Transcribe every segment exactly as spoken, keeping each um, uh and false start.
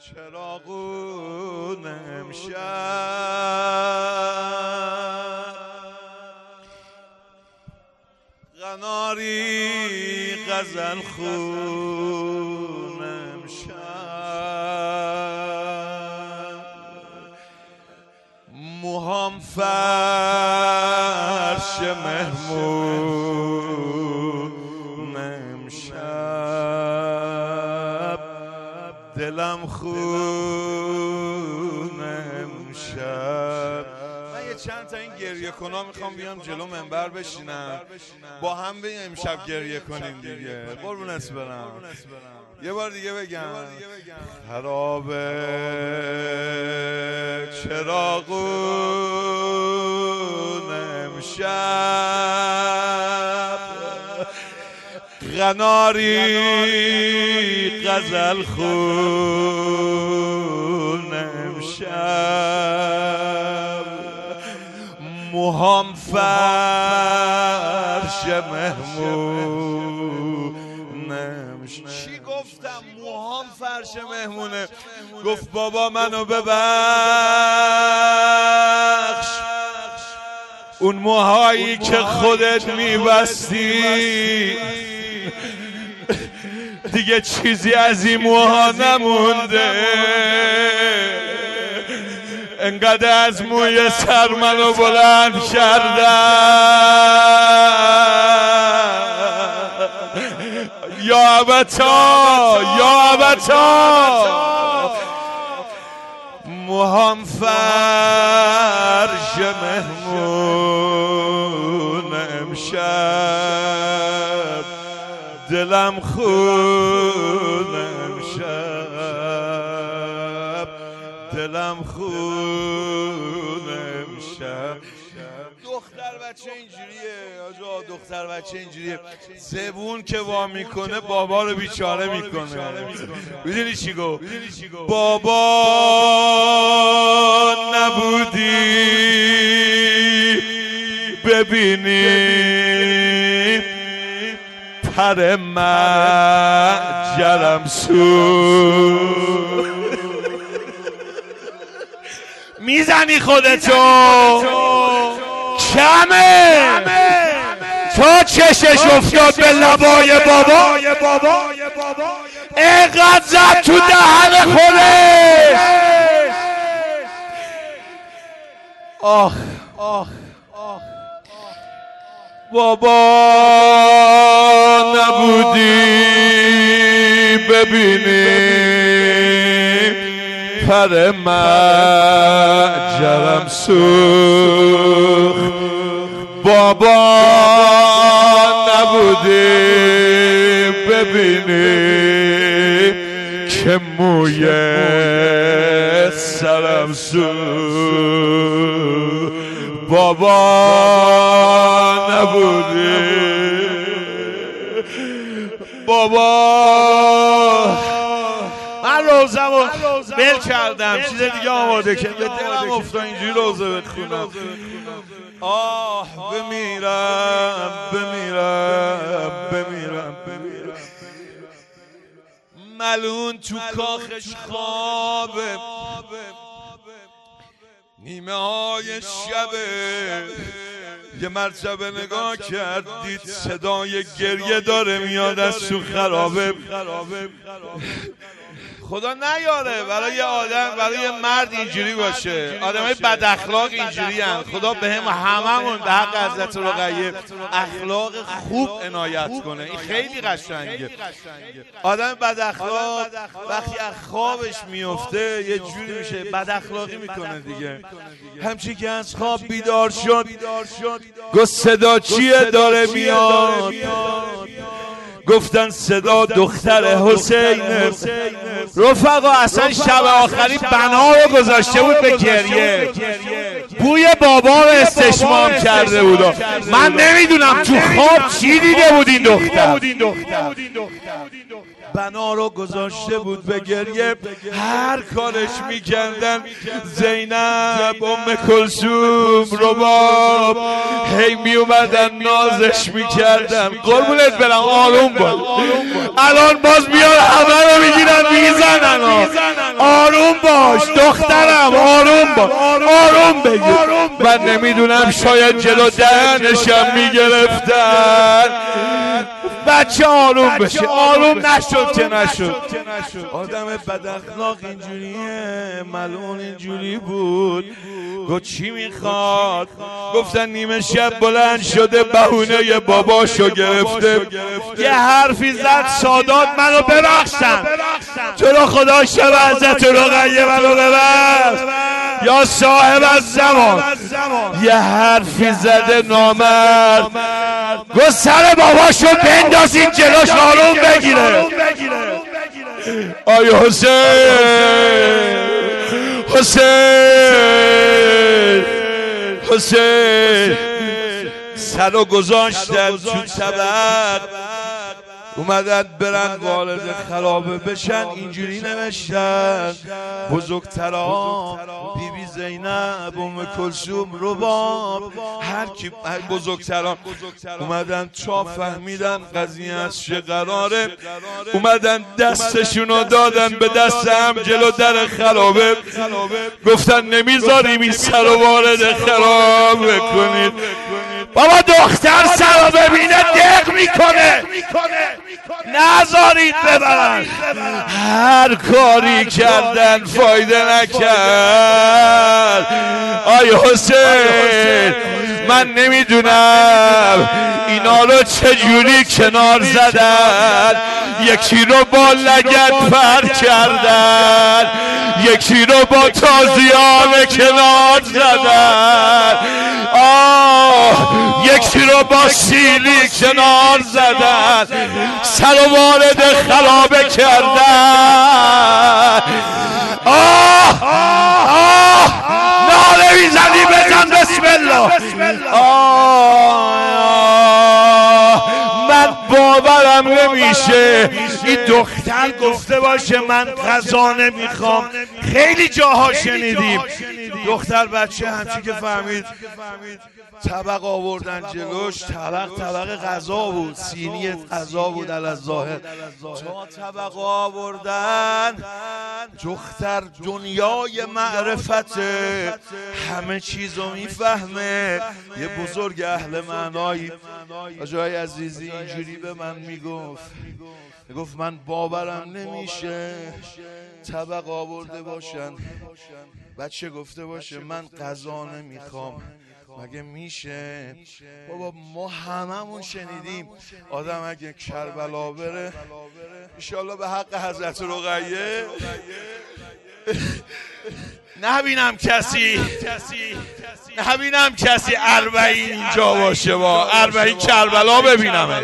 چراغون امشب قناری غزل خون امشب موهام فرش مهمون امشب دلم خون امشب. من یه چند تا این گریه کنا میخوام بیام جلو منبر بشینم با هم به امشب گریه کنیم دیگه. قربونت برم. یه بار دیگه بگم خرابه چراغون امشب قناری غزل خون امشب موهام فرش مهمون امشب. چی گفتم؟ موهام فرش مهمونه. گفت بابا منو ببخش، اون موهایی که خودت میبستی دیگه چیزی از این موها نمونده. انقدر از موی سر منو بلند کردن یا ابتا یا ابتا موهام فرش مهمون امشب دلم خون امشب دلم خون امشب. دختر بچه اینجوریه آجا، دختر بچه اینجوریه. زبون که وا میکنه بابا رو بیچاره میکنه. میدونی چی گو؟ بابا نبودی ببینی پر مجرم سو میزنی خودتو کمه تا چشش افتاد به لبای بابا اینقدر زد تو دهن خودش. آخ آخ بابا نبودی ببینی پر مجرم سوخت. بابا نبودی ببینی که موی سرم سوخت. بابا نبودی بابا. من روزمو بل کردم، چیز دیگه آماده که به دلم افتاد اینجوری روزه بخونم. آه بمیرم بمیرم بمیرم بمیرم ملون تو کاخش خوابه، نیمه های شبه. یه مرتبه نگاه کردید صدای گریه داره میاد از تو خرابه. خدا نیاره برای یه آدم، برای یه مرد اینجوری باشه. آدمای بد اخلاق اینجوری هن. خدا به هم هممون به حق حضرت رقیه اخلاق خوب عنایت کنه. این خیلی قشنگه. آدم بد اخلاق وقتی از خوابش میفته یه جوری میشه، بد اخلاقی میکنه دیگه. همچین که از خواب بیدار شد گفت صدا چیه داره میاد؟ گفتن صدا دختر حسینه. رفقا اصلا شب آخری بنا رو گذاشته بود به گریه، بوی بابا رو استشمام کرده بود. من نمیدونم تو خواب چی دیده بود این دختر. بنا رو گذاشته بود به گریه، هر کارش میکردن. زینب، ام کلثوم، رباب هی میومدن نازش میکردن. قربونت برم آروم باش، الان باز میان همه رو میگیرن میزنن. دخترم آروم با آروم بگیر. من نمیدونم شاید جلو دهنشم میگرفتن. بچه آروم بشه. آروم نشد که نشد. آدم بد اخلاق اینجوریه، ملعون اینجوری بود. گفت چی میخواد؟ گفتن نیمه شب بلند شده بهونه باباشو گرفته، یه حرفی زد سادات منو ببخشن، تو رو خدا شب عزت رقیه منو ببخش یا صاحب از زمان. یه حرفی زده نامرد، گفت سر باباشو بندازین جلوش آروم بگیره. آیا حسین حسین حسین سر رو گذاشتن تو طبق، اومدن برن وارد خرابه بشن. اینجوری نوشتن بزرگترها، بی بی زینب، ام کلثوم، رباب، هر کی بزرگتران اومدن تا فهمیدن قضیه از چه قراره، اومدن دستشونو دادن به دست هم جلو در خرابه، گفتن نمیذاریم این سر رو وارد خرابه کنید. بابا دختر سر رو ببینه دق میکنه، نذارید ببرن. هر کاری کردن فایده نکرد. آی حسین من نمیدونم اینا رو چجوری کنار زدن، یکی رو با لگد پر کردن، یکی رو با تازیانه کنار زدن، آه یکی رو با سیلی کنار زدن، سر و وارد خرابه کردن. آه آه ناله میزنی بزن بسم الله. آه من باورم نمیشه این دختر گفته باشه من غذا نمیخوام. خیلی جاها شنیدیم دختر بچه همچی که فهمید طبق آوردن جلوش، طبق طبق غذا بود، سینی غذا بود علی الظاهر، تا طبق آوردن. دختر دنیای معرفته، همه چیزو میفهمه. یه بزرگ اهل معنایی آجای عزیزی اینجوری به من میگفت، میگفت من باورم نمیشه طبق آورده باشن بچه گفته باشه من غذا نمیخوام، مگه میشه؟ بابا ما هممون شنیدیم آدم اگه کربلا بره انشالله به حق حضرت رقیه نبینم کسی نبینم کسی اربعین اینجا باشه، با اربعین کربلا ببینم.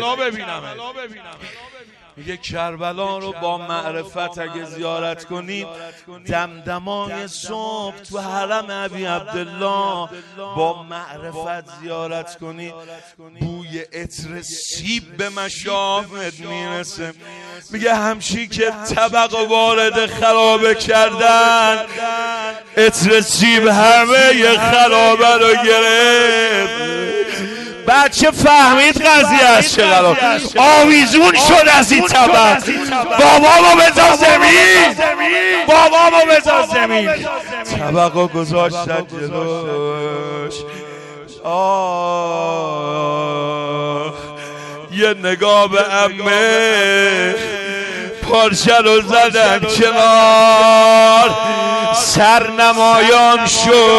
میگه کربلا رو با معرفت اگه زیارت کنید، دمدمای صبح تو حرم ابی عبدالله با معرفت زیارت کنید، بوی عطر سیب به مشامت میرسه. میگه همچی که طبق وارد خرابه کردن، عطر سیب همه ی خرابه رو گرفت. بچه فهمید قضیه از چه قرار، آویزون شد از این طبق. بابامو بذار زمین، بابامو بذار زمین. طبقو گذاشتن جلوش. آه یه نگاه به عمه، پارچه رو زدن کنار، سرنمایان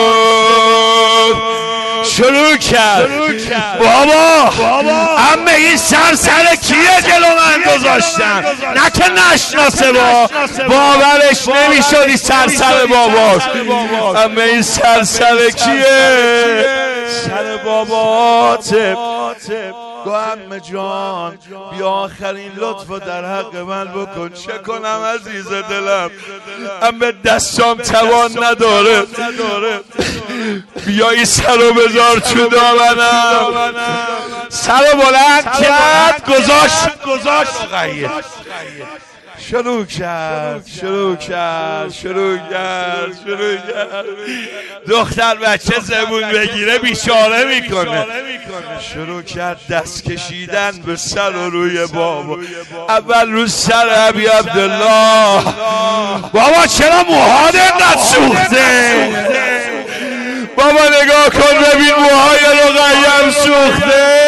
شد. شروع کرد بابا امه این سرسر کیه جلو من گذاشتن، نه که نشناسه، با باورش نمیشد این سرسر باباست. امه این سرسر کیه؟ سر باباته. گو امه جان بیا آخرین لطفو در حق من بکن. چه کنم عزیز دلم، امه دستام توان نداره، بیا این سرو بذار تو دامنم. سرو بلند کرد گذاشت گذاشت شروع کرد شروع کرد شروع کرد شروع کرد دختر بچه زبون بگیره بیچاره میکنه. شروع کرد دست کشیدن به سر و روی بابا. اول رو سر ابی عبدالله، بابا چرا موهات اینقدر سوخته؟ بابا نگاه کن ببین موهای رقیه‌ام سوخته،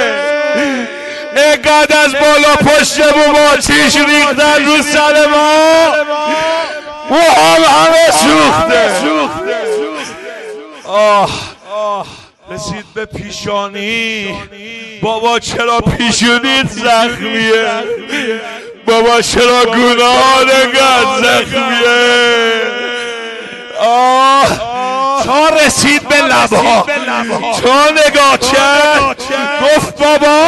اینقدر از بالا پشت بوم آتیش ریختن رو سر ما، موهام همه سوخته. آه رسید به پیشانی، بابا چرا پیشونیت زخمیه؟ بابا چرا گناهان اینقدر زخمیه؟ آه تا رسید به لبها، تا نگاه کرد گفت بابا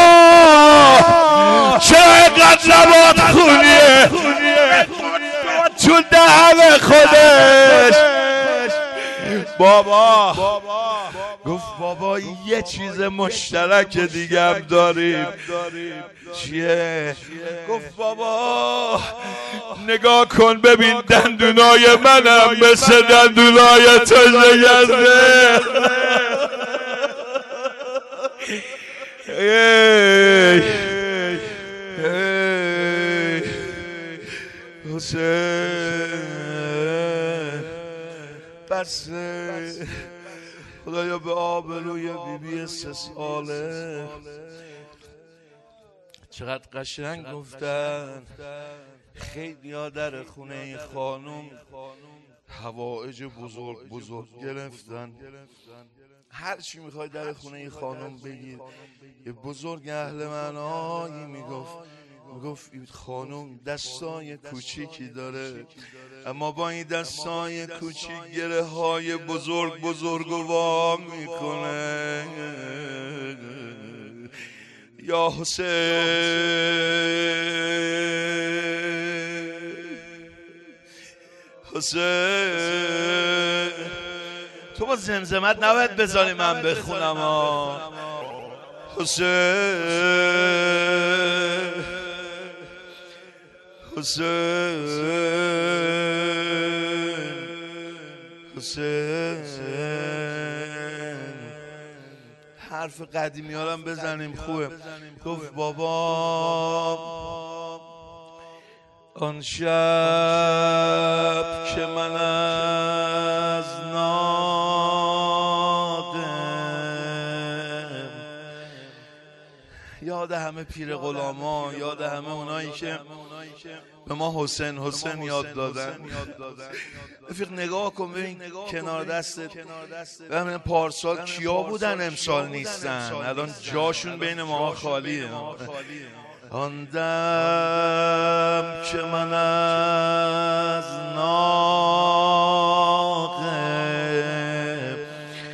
چرا اینقدر لبات خونیه؟ تو دهن خودش. بابا گفت بابا یه چیز مشترک دیگه هم داریم. چیه؟ گفت بابا نگاه کن ببین دندونای منم مثل دندونای تو شکسته. حسین بس خدایا به آبروی بیبی سه ساله چقدر قشنگ گفتن. خیلی ها در خونه این خانم حوائج بزرگ بزرگ گرفتن. هر چی میخوای در خونه این خانم بگیر. یه بزرگ اهل معنایی میگفت میگفت این خانم دستای کوچیکی داره، اما با این دستای کوچیک گره های بزرگ بزرگ و وا میکنه. یا حسین حسین تو با زمزمت نباید بذاری من بخونم ها. حسین حسین حسین حرف قدیمی ها هم بزنیم خوبه. گفت بابا آن شب که من از نادم، یاد همه پیر غلاما، یاد همه اونایی که به ما حسین حسین یاد دادن. رفیق نگاه کن ببین کنار دستت ببین پارسال کیا بودن امسال نیستن، الان جاشون بین ما خالیه. آن دم که من از ناقه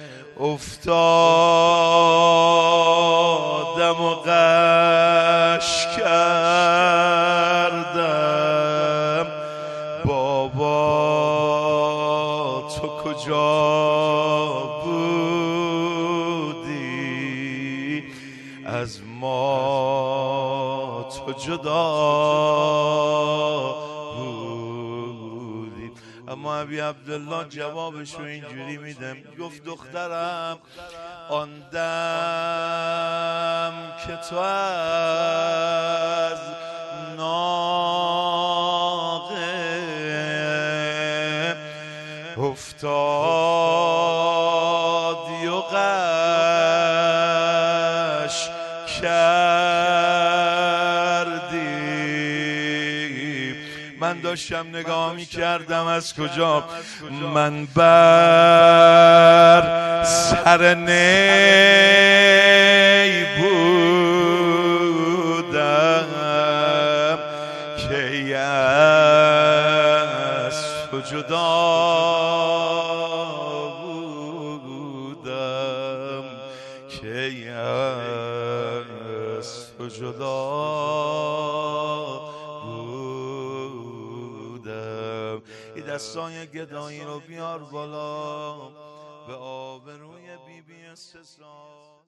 افتادم و غش کردم، بابا تو کجا بودی از ما، تو جدا بودی. اما ابی عبدالله جوابش رو اینجوری میدم، گفت دخترم آن دم که تو از ناقه افتادی و غش کردی، من داشتم نگاه می کردم از کجا، من بر سر نی بودم که از تو جدا بودم، که از تو جدا بودم. این دستای گدایی رو بیار بالا به آبروی بی بی سه سال.